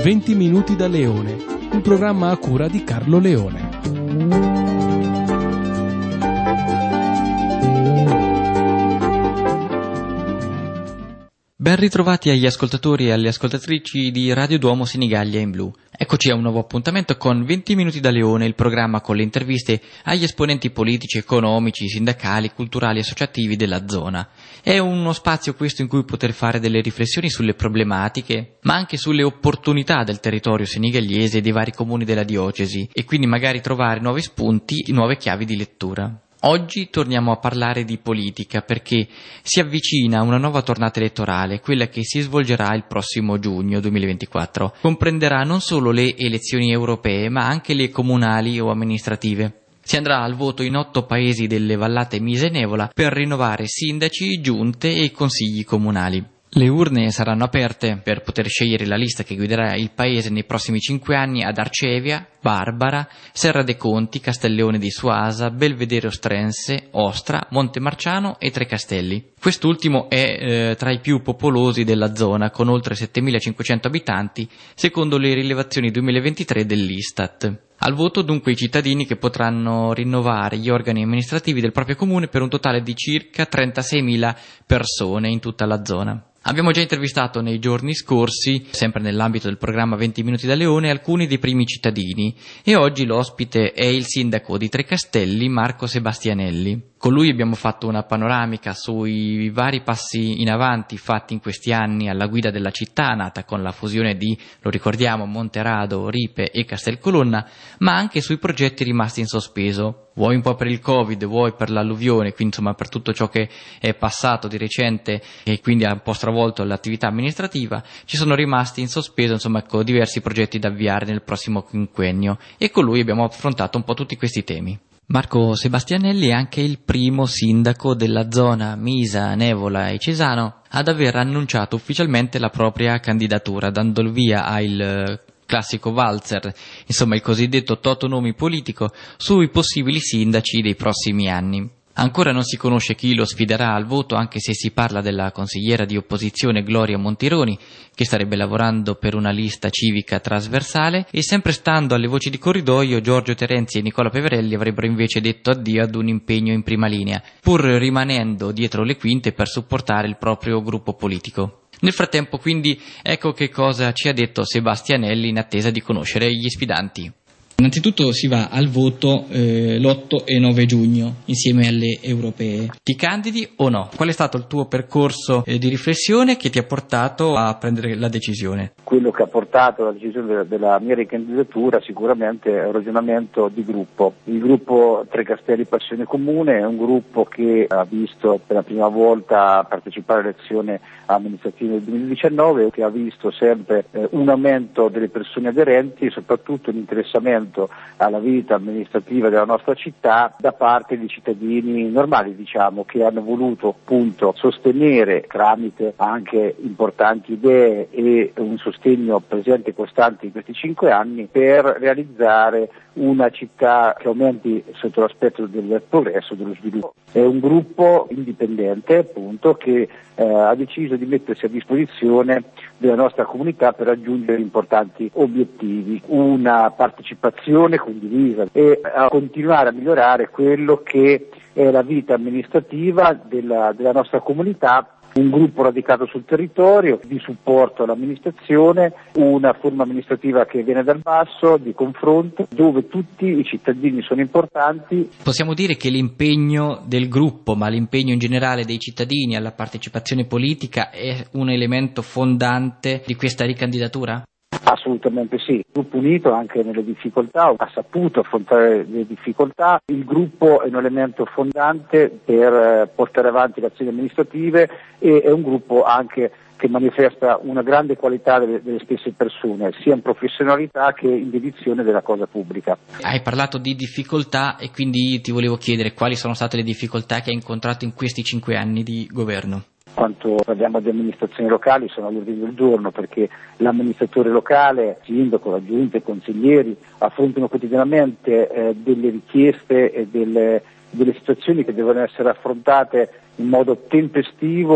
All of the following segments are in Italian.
20 minuti da Leone, un programma a cura di Carlo Leone. Ben ritrovati agli ascoltatori e alle ascoltatrici di Radio Duomo Senigallia in Blu. Eccoci a un nuovo appuntamento con 20 minuti da Leone, il programma con le interviste agli esponenti politici, economici, sindacali, culturali e associativi della zona. È uno spazio questo in cui poter fare delle riflessioni sulle problematiche, ma anche sulle opportunità del territorio senigalliese e dei vari comuni della diocesi, e quindi magari trovare nuovi spunti, nuove chiavi di lettura. Oggi torniamo a parlare di politica perché si avvicina una nuova tornata elettorale, quella che si svolgerà il prossimo giugno 2024. Comprenderà non solo le elezioni europee ma anche le comunali o amministrative. Si andrà al voto in 8 paesi delle vallate Misa e Nevola per rinnovare sindaci, giunte e consigli comunali. Le urne saranno aperte per poter scegliere la lista che guiderà il paese nei prossimi 5 anni ad Arcevia, Barbara, Serra dei Conti, Castelleone di Suasa, Belvedere Ostrense, Ostra, Montemarciano e Tre Castelli. Quest'ultimo è tra i più popolosi della zona, con oltre 7.500 abitanti, secondo le rilevazioni 2023 dell'Istat. Al voto dunque i cittadini che potranno rinnovare gli organi amministrativi del proprio comune per un totale di circa 36.000 persone in tutta la zona. Abbiamo già intervistato nei giorni scorsi, sempre nell'ambito del programma 20 minuti da Leone, alcuni dei primi cittadini e oggi l'ospite è il sindaco di Tre Castelli, Marco Sebastianelli. Con lui abbiamo fatto una panoramica sui vari passi in avanti fatti in questi anni alla guida della città, nata con la fusione di, lo ricordiamo, Monterado, Ripe e Castelcolonna, ma anche sui progetti rimasti in sospeso, vuoi un po' per il Covid, vuoi per l'alluvione, quindi insomma per tutto ciò che è passato di recente e quindi ha un po' stravolto l'attività amministrativa, ci sono rimasti in sospeso insomma diversi progetti da avviare nel prossimo quinquennio e con lui abbiamo affrontato un po' tutti questi temi. Marco Sebastianelli è anche il primo sindaco della zona Misa, Nevola e Cesano ad aver annunciato ufficialmente la propria candidatura, dando il via al classico valzer, insomma il cosiddetto totonomi politico, sui possibili sindaci dei prossimi anni. Ancora non si conosce chi lo sfiderà al voto, anche se si parla della consigliera di opposizione Gloria Montironi, che starebbe lavorando per una lista civica trasversale, e sempre stando alle voci di corridoio, Giorgio Terenzi e Nicola Peverelli avrebbero invece detto addio ad un impegno in prima linea, pur rimanendo dietro le quinte per supportare il proprio gruppo politico. Nel frattempo, quindi, ecco che cosa ci ha detto Sebastianelli in attesa di conoscere gli sfidanti. Innanzitutto si va al voto l'8 e 9 giugno insieme alle europee. Ti candidi o no? Qual è stato il tuo percorso di riflessione che ti ha portato a prendere la decisione? Quello che ha portato alla decisione della mia ricandidatura sicuramente è un ragionamento di gruppo. Il gruppo Tre Castelli Passione Comune è un gruppo che ha visto per la prima volta partecipare alle elezioni amministrative del 2019, che ha visto sempre un aumento delle persone aderenti e soprattutto un interessamento alla vita amministrativa della nostra città da parte di cittadini normali, diciamo, che hanno voluto appunto sostenere tramite anche importanti idee e un sostegno presente e costante in questi 5 anni per realizzare una città che aumenti sotto l'aspetto del progresso e dello sviluppo. È un gruppo indipendente appunto che ha deciso di mettersi a disposizione della nostra comunità per raggiungere importanti obiettivi, una partecipazione condivisa e a continuare a migliorare quello che è la vita amministrativa della nostra comunità. Un gruppo radicato sul territorio, di supporto all'amministrazione, una forma amministrativa che viene dal basso, di confronto, dove tutti i cittadini sono importanti. Possiamo dire che l'impegno del gruppo, ma l'impegno in generale dei cittadini alla partecipazione politica è un elemento fondante di questa ricandidatura? Assolutamente sì, il gruppo unito anche nelle difficoltà ha saputo affrontare le difficoltà, il gruppo è un elemento fondante per portare avanti le azioni amministrative e è un gruppo anche che manifesta una grande qualità delle stesse persone, sia in professionalità che in dedizione della cosa pubblica. Hai parlato di difficoltà e quindi ti volevo chiedere quali sono state le difficoltà che hai incontrato in questi 5 anni di governo. Quanto parliamo di amministrazioni locali sono all'ordine del giorno perché l'amministratore locale, sindaco, la giunta, i consiglieri affrontano quotidianamente delle richieste e delle situazioni che devono essere affrontate in modo tempestivo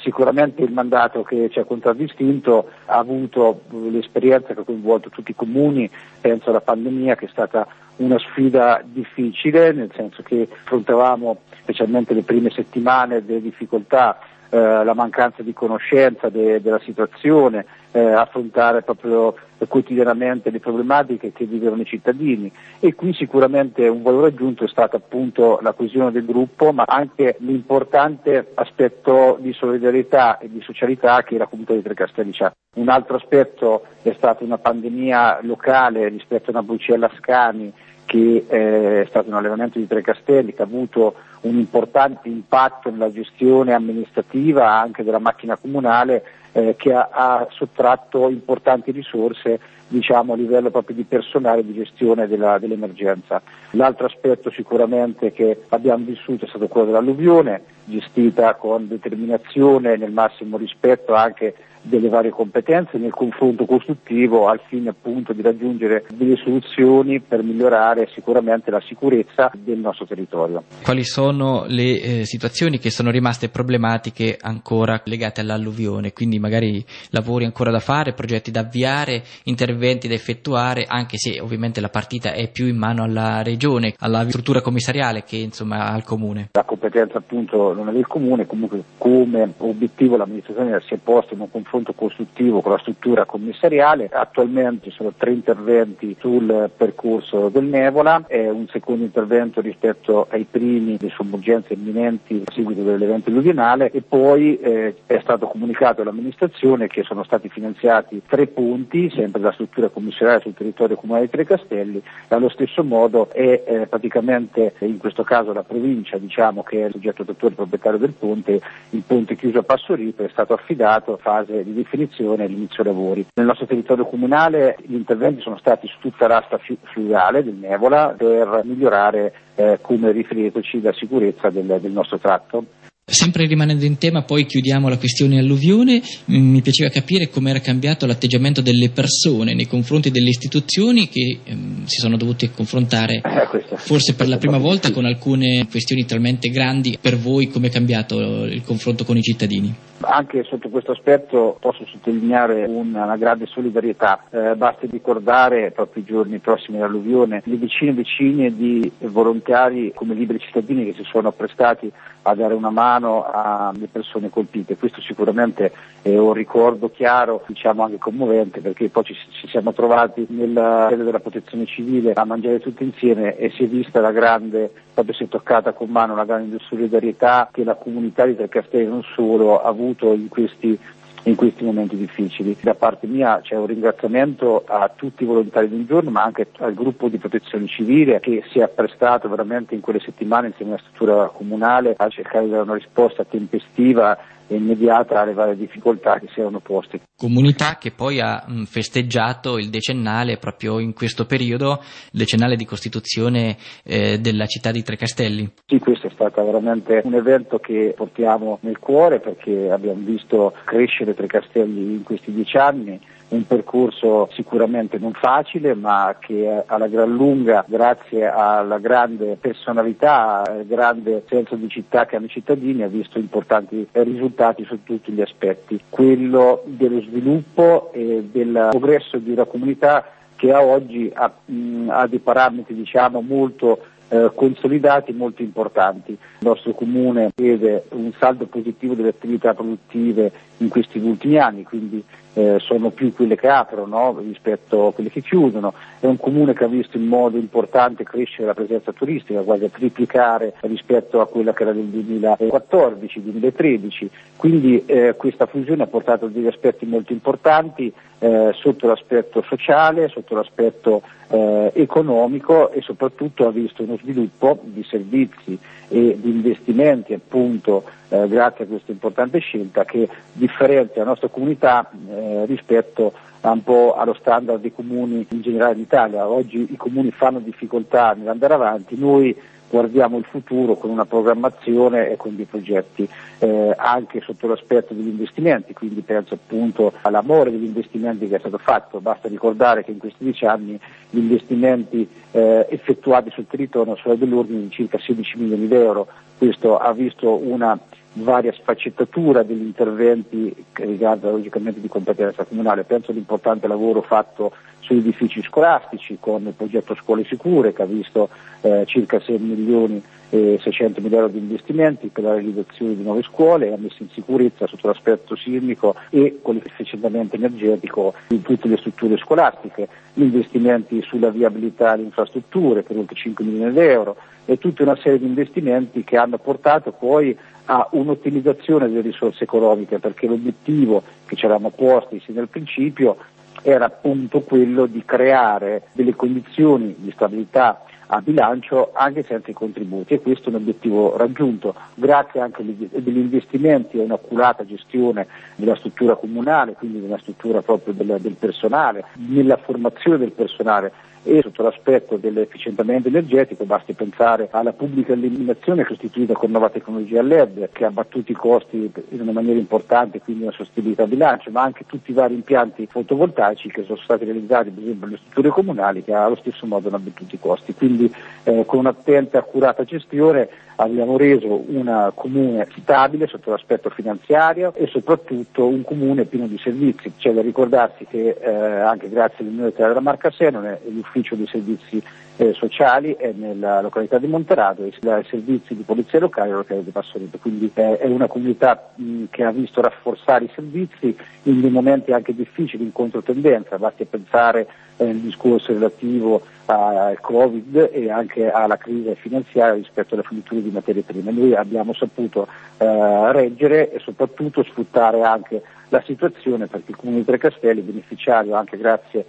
Sicuramente il mandato che ci ha contraddistinto ha avuto l'esperienza che ha coinvolto tutti i comuni, penso alla pandemia che è stata una sfida difficile, nel senso che affrontavamo specialmente le prime settimane delle difficoltà, la mancanza di conoscenza della situazione, affrontare proprio quotidianamente le problematiche che vivevano i cittadini, e qui sicuramente un valore aggiunto è stato appunto la coesione del gruppo, ma anche l'importante aspetto di solidarietà e di socialità che la comunità di Trecastelli ha. Un altro aspetto è stata una pandemia locale rispetto a una Brucella Ascani, che è stato un allevamento di Trecastelli che ha avuto un importante impatto nella gestione amministrativa anche della macchina comunale, che ha sottratto importanti risorse, diciamo, a livello proprio di personale di gestione dell'emergenza. L'altro aspetto sicuramente che abbiamo vissuto è stato quello dell'alluvione, gestita con determinazione, nel massimo rispetto anche delle varie competenze, nel confronto costruttivo al fine appunto di raggiungere delle soluzioni per migliorare sicuramente la sicurezza del nostro territorio. Quali sono le situazioni che sono rimaste problematiche ancora legate all'alluvione? Quindi magari lavori ancora da fare, progetti da avviare, interventi da effettuare, anche se ovviamente la partita è più in mano alla regione, alla struttura commissariale che insomma al comune. La competenza appunto non è del comune, comunque come obiettivo l'amministrazione si è posta in un confronto costruttivo con la struttura commissariale. Attualmente sono 3 interventi sul percorso del Nevola, è un secondo intervento rispetto ai primi di sommergenze imminenti a seguito dell'evento alluvionale, e poi è stato comunicato all'amministrazione che sono stati finanziati 3 punti sempre dalla struttura commissariale sul territorio comunale di Trecastelli, e allo stesso modo è praticamente in questo caso la provincia, diciamo, che è il soggetto attuatore proprietario del ponte. Il ponte chiuso a Passo Ripe è stato affidato a fase di definizione e l'inizio lavori. Nel nostro territorio comunale gli interventi sono stati su tutta l'asta fluviale del Nevola per migliorare, come riferitoci, la sicurezza del nostro tratto. Sempre rimanendo in tema, poi chiudiamo la questione alluvione. Mi piaceva capire come era cambiato l'atteggiamento delle persone nei confronti delle istituzioni che si sono dovute confrontare forse per la prima volta con alcune questioni talmente grandi. Per voi come è cambiato il confronto con i cittadini? Anche sotto questo aspetto posso sottolineare una grande solidarietà, basti ricordare proprio i giorni prossimi all'alluvione le decine e decine di volontari come liberi cittadini che si sono prestati a dare una mano alle persone colpite. Questo sicuramente è un ricordo chiaro, diciamo anche commovente, perché poi ci siamo trovati nella sede della Protezione Civile a mangiare tutti insieme e si è vista proprio si è toccata con mano la grande solidarietà che la comunità di Trecastelli non solo ha avuto in questi momenti difficili. Da parte mia c'è un ringraziamento a tutti i volontari di un giorno, ma anche al gruppo di protezione civile che si è apprestato veramente in quelle settimane insieme alla struttura comunale a cercare di dare una risposta tempestiva e immediata alle varie difficoltà che si erano poste. Comunità che poi ha festeggiato il decennale proprio in questo periodo, il decennale di costituzione della città di Trecastelli. Sì, questo è stato veramente un evento che portiamo nel cuore, perché abbiamo visto crescere Trecastelli in questi 10 anni, un percorso sicuramente non facile, ma che alla gran lunga, grazie alla grande personalità, al grande senso di città che hanno i cittadini, ha visto importanti risultati su tutti gli aspetti. Quello dello sviluppo e del progresso di una comunità che a oggi ha dei parametri, diciamo, molto consolidati, molto importanti. Il nostro comune vede un saldo positivo delle attività produttive in questi ultimi anni, quindi sono più quelle che aprono rispetto a quelle che chiudono. È un comune che ha visto in modo importante crescere la presenza turistica, quasi a triplicare rispetto a quella che era del 2014-2013, quindi questa fusione ha portato degli aspetti molto importanti sotto l'aspetto sociale, sotto l'aspetto economico, e soprattutto ha visto uno sviluppo di servizi e di investimenti appunto grazie a questa importante scelta che differenzia la nostra comunità rispetto un po' allo standard dei comuni in generale d'Italia. Oggi i comuni fanno difficoltà nell'andare avanti, noi guardiamo il futuro con una programmazione e con dei progetti anche sotto l'aspetto degli investimenti, quindi penso appunto all'amore degli investimenti che è stato fatto. Basta ricordare che in questi 10 anni gli investimenti effettuati sul territorio sono dell'ordine di circa 16 milioni di euro. Questo ha visto una varia sfaccettatura degli interventi che riguarda logicamente di competenza comunale. Penso all'importante lavoro fatto sugli edifici scolastici con il progetto Scuole Sicure, che ha visto circa 6 milioni e 600 mila euro di investimenti per la realizzazione di nuove scuole, ha messo in sicurezza sotto l'aspetto sismico e con l'efficientamento energetico di tutte le strutture scolastiche, gli investimenti sulla viabilità delle infrastrutture per oltre 5 milioni di euro e tutta una serie di investimenti che hanno portato poi a un'ottimizzazione delle risorse economiche, perché l'obiettivo che ci eravamo posti sin dal principio era appunto quello di creare delle condizioni di stabilità a bilancio anche senza i contributi, e questo è un obiettivo raggiunto grazie anche agli investimenti e a un'accurata gestione della struttura comunale, quindi della struttura proprio del personale, nella formazione del personale e sotto l'aspetto dell'efficientamento energetico basti pensare alla pubblica illuminazione costituita con nuova tecnologia LED che ha abbattuto i costi in una maniera importante, quindi una sostenibilità a bilancio, ma anche tutti i vari impianti fotovoltaici che sono stati realizzati per esempio nelle strutture comunali che allo stesso modo hanno abbattuto i costi. Quindi con un'attenta e accurata gestione abbiamo reso un comune stabile sotto l'aspetto finanziario e soprattutto un comune pieno di servizi. C'è da ricordarsi che anche grazie all'Unione della Marca Senone l'ufficio dei servizi sociali è nella località di Monterado e i servizi di polizia locale nella località di Passolito, quindi è una comunità che ha visto rafforzare i servizi in dei momenti anche difficili, in controtendenza, basti pensare al discorso relativo al Covid e anche alla crisi finanziaria rispetto alle forniture di materie prime. Noi abbiamo saputo reggere e soprattutto sfruttare anche la situazione, perché il Comune di Trecastelli è beneficiario anche grazie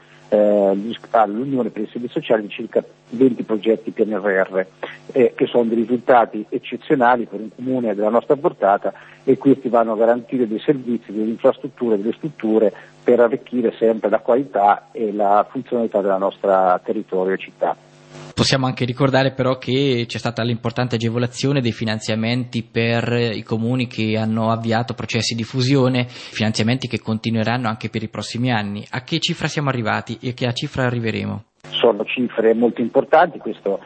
all'Unione per i Servizi Sociali di circa 20 progetti PNRR che sono dei risultati eccezionali per un comune della nostra portata, e questi vanno a garantire dei servizi, delle infrastrutture, delle strutture per arricchire sempre la qualità e la funzionalità della nostra territorio e città. Possiamo anche ricordare però che c'è stata l'importante agevolazione dei finanziamenti per i comuni che hanno avviato processi di fusione, finanziamenti che continueranno anche per i prossimi anni. A che cifra siamo arrivati e a che cifra arriveremo? Sono cifre molto importanti, questo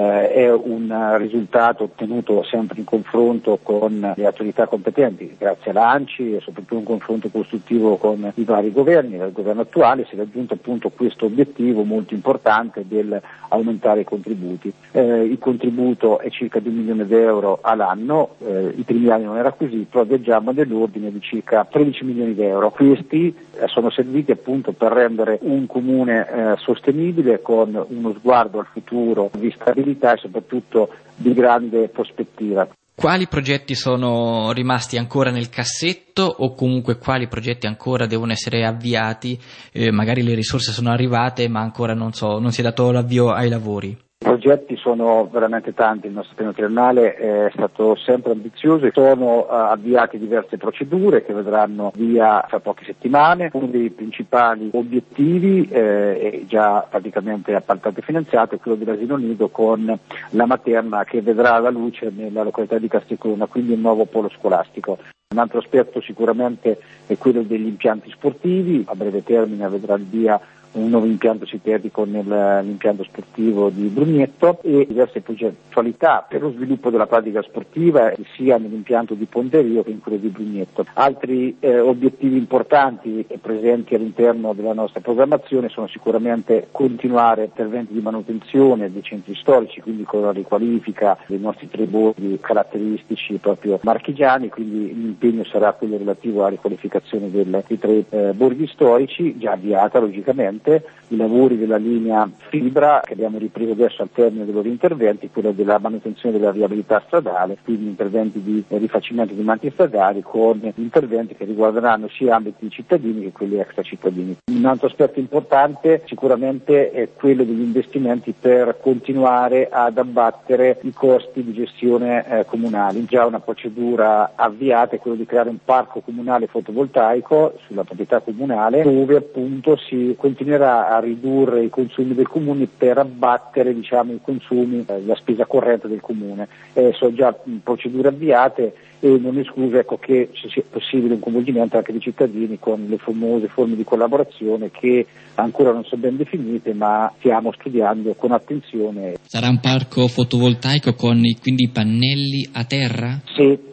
è un risultato ottenuto sempre in confronto con le autorità competenti, grazie all'ANCI e soprattutto un confronto costruttivo con i vari governi. Dal governo attuale si è raggiunto appunto questo obiettivo molto importante del aumentare i contributi. Il contributo è circa 2 milioni di euro all'anno, i primi anni non era così, però viaggiamo nell'ordine di circa 13 milioni di euro. Questi sono serviti appunto per rendere un comune sostenibile, con uno sguardo al futuro di stabilità e soprattutto di grande prospettiva. Quali progetti sono rimasti ancora nel cassetto o comunque quali progetti ancora devono essere avviati? Magari le risorse sono arrivate ma ancora non si è dato l'avvio ai lavori. I progetti sono veramente tanti, il nostro piano triennale è stato sempre ambizioso e sono avviate diverse procedure che vedranno via fra poche settimane. Uno dei principali obiettivi è già praticamente appaltato e finanziato, è quello dell'asilo nido con la materna che vedrà la luce nella località di Castelcorona, quindi un nuovo polo scolastico. Un altro aspetto sicuramente è quello degli impianti sportivi, a breve termine vedrà il via un nuovo impianto sintetico nell'impianto sportivo di Brugnetto e diverse progettualità per lo sviluppo della pratica sportiva sia nell'impianto di Ponterio che in quello di Brugnetto. Altri obiettivi importanti e presenti all'interno della nostra programmazione sono sicuramente continuare interventi di manutenzione dei centri storici, quindi con la riqualifica dei nostri tre borghi caratteristici proprio marchigiani, quindi l'impegno sarà quello relativo alla riqualificazione dei tre borghi storici, già avviata logicamente. I lavori della linea fibra che abbiamo ripreso adesso al termine dei loro interventi, quello della manutenzione della viabilità stradale, quindi interventi di rifacimento di manti stradali con interventi che riguarderanno sia ambiti cittadini che quelli extracittadini. Un altro aspetto importante sicuramente è quello degli investimenti per continuare ad abbattere i costi di gestione comunali. Già una procedura avviata è quello di creare un parco comunale fotovoltaico sulla proprietà comunale dove appunto si continuerà a ridurre i consumi del comune per abbattere i consumi, la spesa corrente del comune. Sono già procedure avviate e non escluso che sia possibile un coinvolgimento anche dei cittadini con le famose forme di collaborazione che ancora non sono ben definite ma stiamo studiando con attenzione. Sarà un parco fotovoltaico con quindi pannelli a terra? Sì,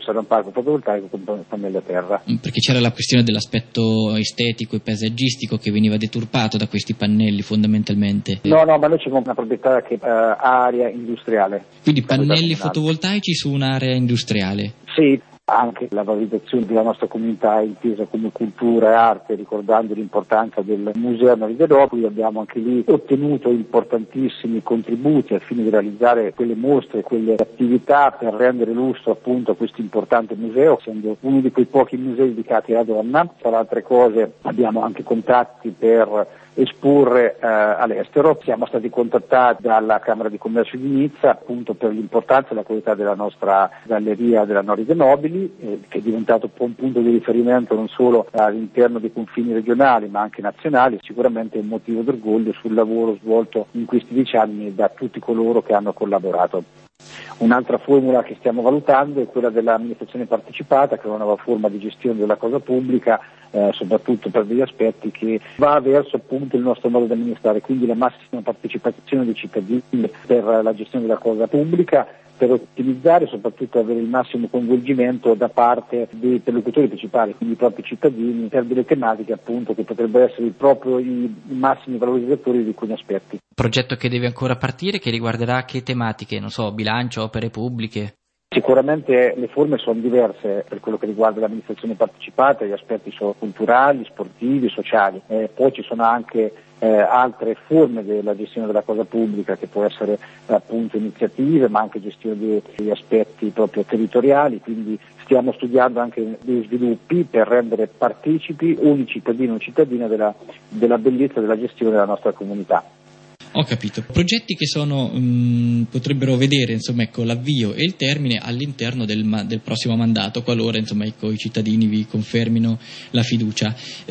essere un parco fotovoltaico con pannelli a terra. Perché c'era la questione dell'aspetto estetico e paesaggistico che veniva deturpato da questi pannelli fondamentalmente. No, ma noi c'è una proprietà che ha area industriale. Quindi pannelli fotovoltaici su un'area industriale? Sì. Anche la valorizzazione della nostra comunità intesa come cultura e arte, ricordando l'importanza del Museo Nori d'Europa. Abbiamo anche lì ottenuto importantissimi contributi al fine di realizzare quelle mostre, quelle attività per rendere lustro appunto a questo importante museo, essendo uno di quei pochi musei dedicati alla donna. Tra altre cose abbiamo anche contatti per esporre all'estero. Siamo stati contattati dalla Camera di Commercio di Nizza appunto per l'importanza e la qualità della nostra galleria della Nori de' Nobili, che è diventato un punto di riferimento non solo all'interno dei confini regionali ma anche nazionali. Sicuramente è un motivo d'orgoglio sul lavoro svolto in questi 10 anni da tutti coloro che hanno collaborato. Un'altra formula che stiamo valutando è quella dell'amministrazione partecipata, che è una nuova forma di gestione della cosa pubblica, soprattutto per degli aspetti che va verso appunto il nostro modo di amministrare, quindi la massima partecipazione dei cittadini per la gestione della cosa pubblica, per ottimizzare e soprattutto avere il massimo coinvolgimento da parte dei interlocutori principali, quindi i propri cittadini, per delle tematiche appunto che potrebbero essere proprio i massimi valorizzatori di alcuni aspetti. Progetto che deve ancora partire, che riguarderà che tematiche? Non so, bilancio, opere pubbliche? Sicuramente le forme sono diverse per quello che riguarda l'amministrazione partecipata, gli aspetti sono culturali, sportivi, sociali, poi ci sono anche altre forme della gestione della cosa pubblica, che può essere appunto iniziative ma anche gestione degli aspetti proprio territoriali, quindi stiamo studiando anche dei sviluppi per rendere partecipi ogni cittadino o cittadina della bellezza della gestione della nostra comunità. Ho capito. Progetti che potrebbero vedere l'avvio e il termine all'interno del prossimo mandato, qualora i cittadini vi confermino la fiducia.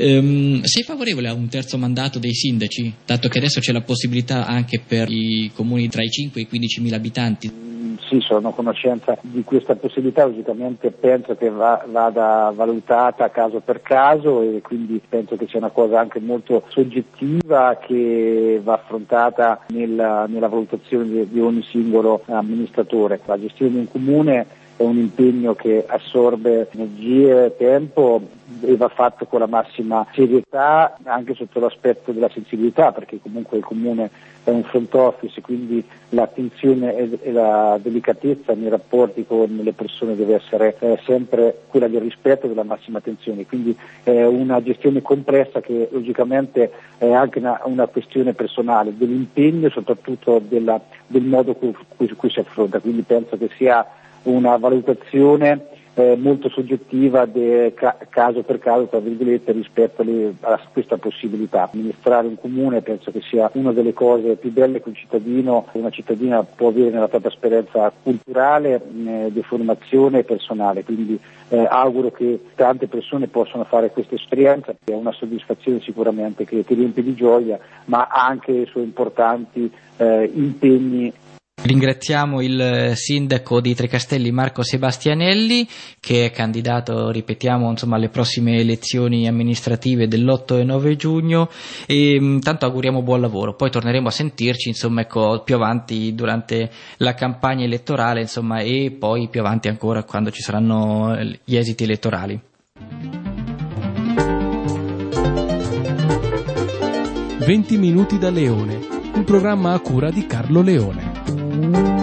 Sei favorevole a un terzo mandato dei sindaci, dato che adesso c'è la possibilità anche per i comuni tra i 5 e i 15.000 abitanti? Sì, sono a conoscenza di questa possibilità, logicamente penso che vada valutata caso per caso e quindi penso che sia una cosa anche molto soggettiva che va affrontata nella valutazione di ogni singolo amministratore. La gestione di un comune è un impegno che assorbe energie e tempo e va fatto con la massima serietà anche sotto l'aspetto della sensibilità, perché comunque il comune è un front office, quindi l'attenzione e la delicatezza nei rapporti con le persone deve essere sempre quella del rispetto e della massima attenzione, quindi è una gestione complessa che logicamente è anche una questione personale, dell'impegno e soprattutto del modo con cui si affronta, quindi penso che sia una valutazione molto soggettiva caso per caso, tra virgolette, rispetto a questa possibilità. Amministrare un comune penso che sia una delle cose più belle che un cittadino, una cittadina può avere nella propria esperienza culturale, di formazione personale, quindi auguro che tante persone possano fare questa esperienza, che è una soddisfazione sicuramente che riempie di gioia, ma ha anche i suoi importanti impegni. Ringraziamo il sindaco di Trecastelli Marco Sebastianelli, che è candidato, ripetiamo, alle prossime elezioni amministrative dell'8 e 9 giugno, e intanto auguriamo buon lavoro. Poi torneremo a sentirci più avanti durante la campagna elettorale, e poi più avanti ancora quando ci saranno gli esiti elettorali. 20 minuti da Leone, un programma a cura di Carlo Leone.